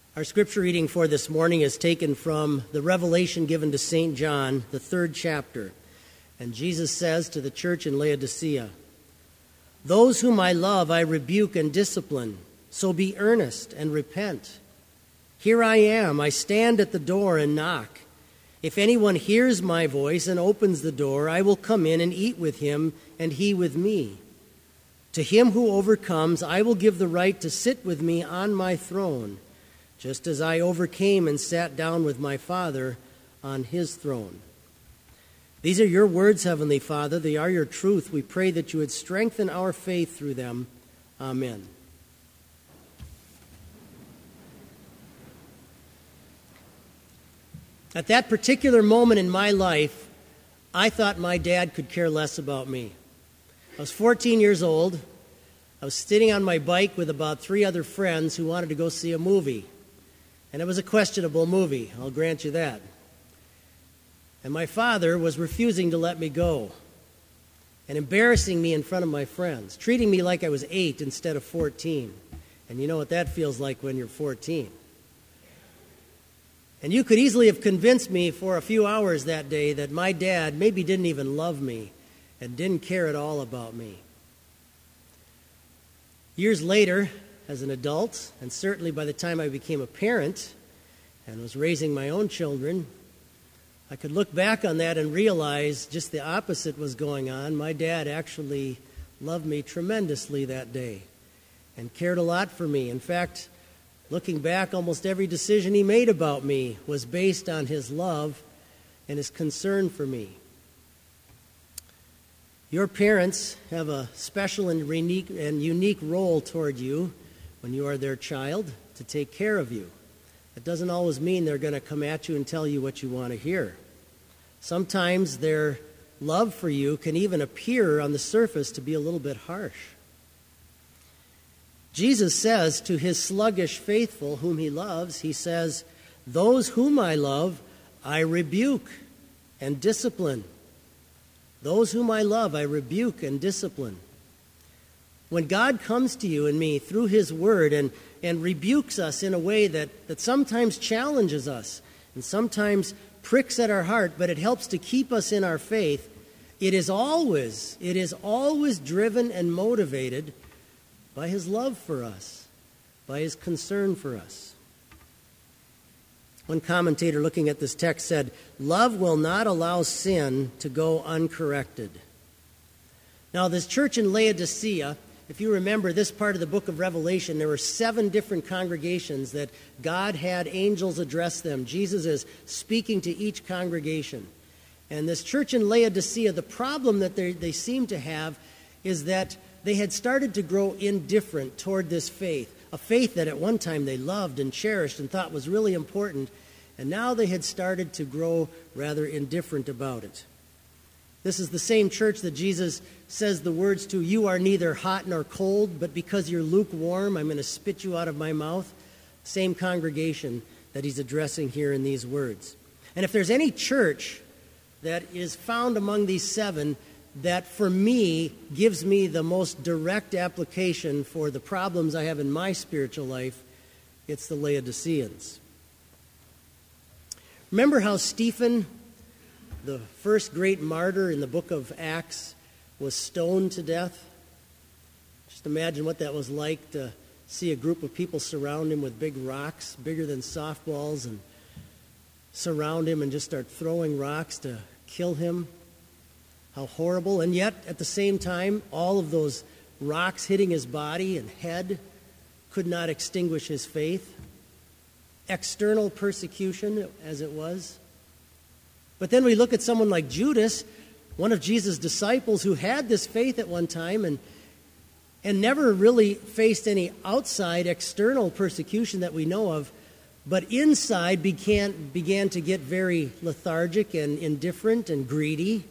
Our scripture reading for this morning is taken from the revelation given to St. John, the 3rd chapter. And Jesus says to the church in Laodicea, "Those whom I love I rebuke and discipline, so be earnest and repent. Here I am, I stand at the door and knock. If anyone hears my voice and opens the door, I will come in and eat with him and he with me. To him who overcomes, I will give the right to sit with me on my throne, just as I overcame and sat down with my Father on his throne." These are your words, Heavenly Father. They are your truth. We pray that you would strengthen our faith through them. Amen. At that particular moment in my life, I thought my dad could care less about me. I was 14 years old. I was sitting on my bike with about 3 other friends who wanted to go see a movie. And it was a questionable movie, I'll grant you that. And my father was refusing to let me go and embarrassing me in front of my friends, treating me like I was 8 instead of 14. And you know what that feels like when you're 14. And you could easily have convinced me for a few hours that day that my dad maybe didn't even love me and didn't care at all about me. Years later, as an adult, and certainly by the time I became a parent and was raising my own children, I could look back on that and realize just the opposite was going on. My dad actually loved me tremendously that day and cared a lot for me. In fact, looking back, almost every decision he made about me was based on his love and his concern for me. Your parents have a special and unique role toward you when you are their child to take care of you. It doesn't always mean they're going to come at you and tell you what you want to hear. Sometimes their love for you can even appear on the surface to be a little bit harsh. Jesus says to his sluggish faithful whom he loves, he says, "Those whom I love, I rebuke and discipline." Those whom I love, I rebuke and discipline. When God comes to you and me through his word and rebukes us in a way that sometimes challenges us and sometimes pricks at our heart, but it helps to keep us in our faith, it is always driven and motivated by his love for us, by his concern for us. One commentator looking at this text said, "Love will not allow sin to go uncorrected." Now, this church in Laodicea, if you remember this part of the book of Revelation, there were 7 different congregations that God had angels address them. Jesus is speaking to each congregation. And this church in Laodicea, the problem that they seem to have is that they had started to grow indifferent toward this faith, a faith that at one time they loved and cherished and thought was really important, and now they had started to grow rather indifferent about it. This is the same church that Jesus says the words to, "You are neither hot nor cold, but because you're lukewarm, I'm going to spit you out of my mouth." Same congregation that he's addressing here in these words. And if there's any church that is found among these 7 that for me gives me the most direct application for the problems I have in my spiritual life, it's the Laodiceans. Remember how Stephen, the first great martyr in the book of Acts, was stoned to death? Just imagine what that was like to see a group of people surround him with big rocks, bigger than softballs, and surround him and just start throwing rocks to kill him. How horrible. And yet, at the same time, all of those rocks hitting his body and head could not extinguish his faith. External persecution, as it was. But then we look at someone like Judas, one of Jesus' disciples who had this faith at one time and never really faced any outside external persecution that we know of, but inside began to get very lethargic and indifferent and greedy.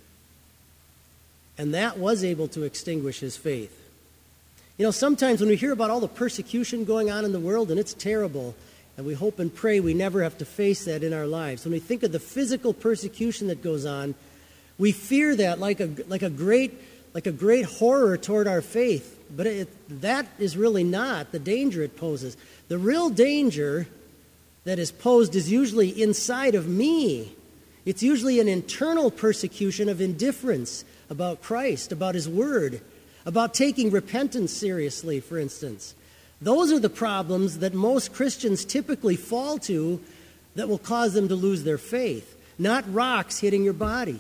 And that was able to extinguish his faith. You know, sometimes when we hear about all the persecution going on in the world, and it's terrible, and we hope and pray we never have to face that in our lives. When we think of the physical persecution that goes on, we fear that like a great horror toward our faith. that is really not the danger it poses. The real danger that is posed is usually inside of me. It's usually an internal persecution of indifference about Christ, about His Word, about taking repentance seriously, for instance. Those are the problems that most Christians typically fall to that will cause them to lose their faith, not rocks hitting your body.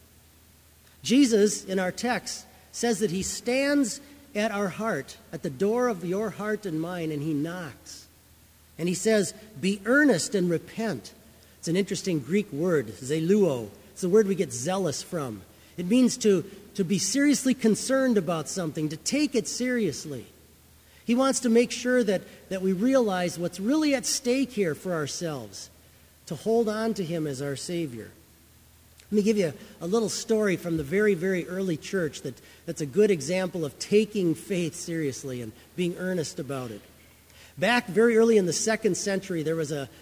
Jesus, in our text, says that He stands at our heart, at the door of your heart and mine, and He knocks. And He says, be earnest and repent. It's an interesting Greek word, zeluo. It's the word we get zealous from. It means to be seriously concerned about something, to take it seriously. He wants to make sure that we realize what's really at stake here for ourselves, to hold on to Him as our Savior. Let me give you a little story from the very, very early church that's a good example of taking faith seriously and being earnest about it. Back very early in the 2nd century, there was a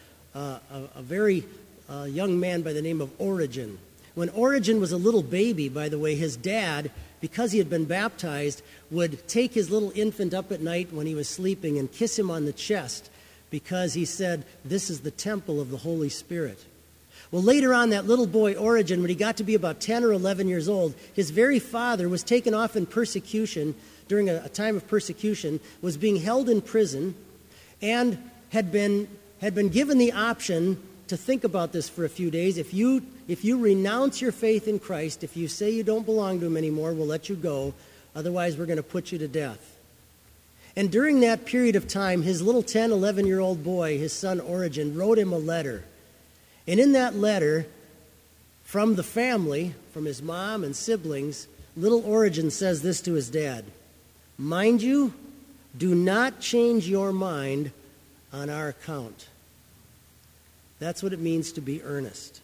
very young man by the name of Origen. When Origen was a little baby, by the way, his dad, because he had been baptized, would take his little infant up at night when he was sleeping and kiss him on the chest because he said, this is the temple of the Holy Spirit. Well, later on, that little boy, Origen, when he got to be about 10 or 11 years old, his very father was taken off in persecution during a time of persecution, was being held in prison, and had been given the option to think about this for a few days. If you renounce your faith in Christ, if you say you don't belong to Him anymore, we'll let you go. Otherwise, we're going to put you to death. And during that period of time, his little 10, 11-year-old boy, his son Origen, wrote him a letter. And in that letter, from the family, from his mom and siblings, little Origen says this to his dad: mind you, do not change your mind on our account. That's what it means to be earnest.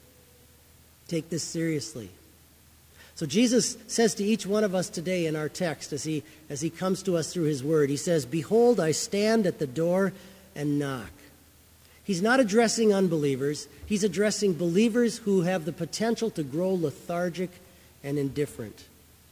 Take this seriously. So Jesus says to each one of us today in our text, as he comes to us through His Word, He says, behold, I stand at the door and knock. He's not addressing unbelievers. He's addressing believers who have the potential to grow lethargic and indifferent.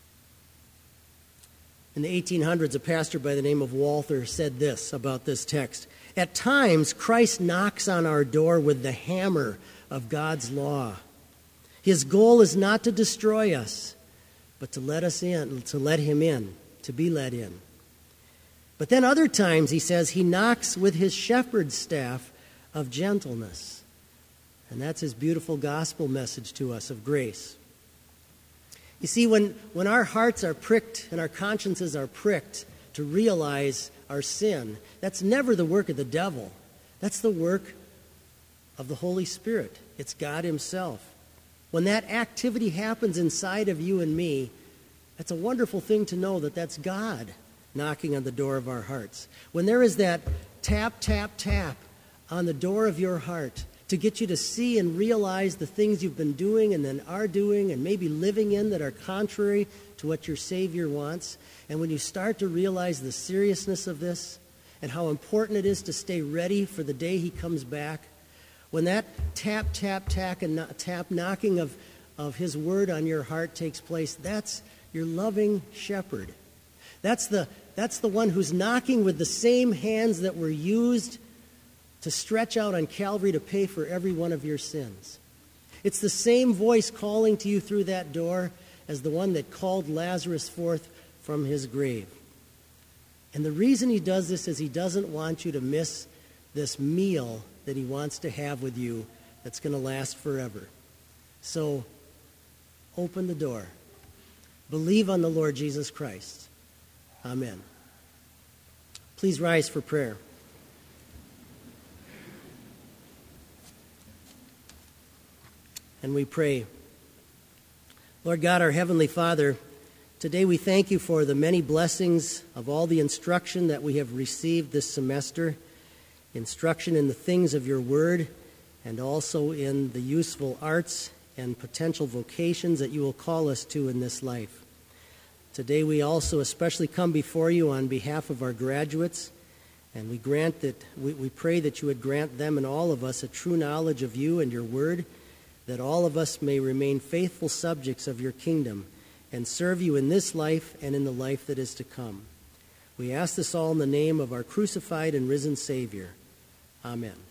In the 1800s, a pastor by the name of Walther said this about this text: at times, Christ knocks on our door with the hammer of God's law. His goal is not to destroy us, but to let us in, to let Him in, to be let in. But then other times, he says, He knocks with His shepherd's staff of gentleness. And that's His beautiful gospel message to us of grace. You see, when our hearts are pricked and our consciences are pricked to realize our sin, that's never the work of the devil. That's the work of the Holy Spirit. It's God Himself. When that activity happens inside of you and me, that's a wonderful thing to know that that's God knocking on the door of our hearts. When there is that tap, tap, tap on the door of your heart to get you to see and realize the things you've been doing and then are doing and maybe living in that are contrary to what your Savior wants. And when you start to realize the seriousness of this and how important it is to stay ready for the day He comes back, when that tap, tap, tap, and tap knocking of His Word on your heart takes place, that's your loving shepherd. That's the one who's knocking with the same hands that were used to stretch out on Calvary to pay for every one of your sins. It's the same voice calling to you through that door as the one that called Lazarus forth from his grave. And the reason He does this is He doesn't want you to miss this meal that He wants to have with you that's going to last forever. So, open the door. Believe on the Lord Jesus Christ. Amen. Please rise for prayer. And we pray. Lord God, our Heavenly Father, today we thank You for the many blessings of all the instruction that we have received this semester, instruction in the things of Your Word, and also in the useful arts and potential vocations that You will call us to in this life. Today we also especially come before You on behalf of our graduates, and we pray that You would grant them and all of us a true knowledge of You and Your Word, that all of us may remain faithful subjects of Your kingdom and serve You in this life and in the life that is to come. We ask this all in the name of our crucified and risen Savior. Amen.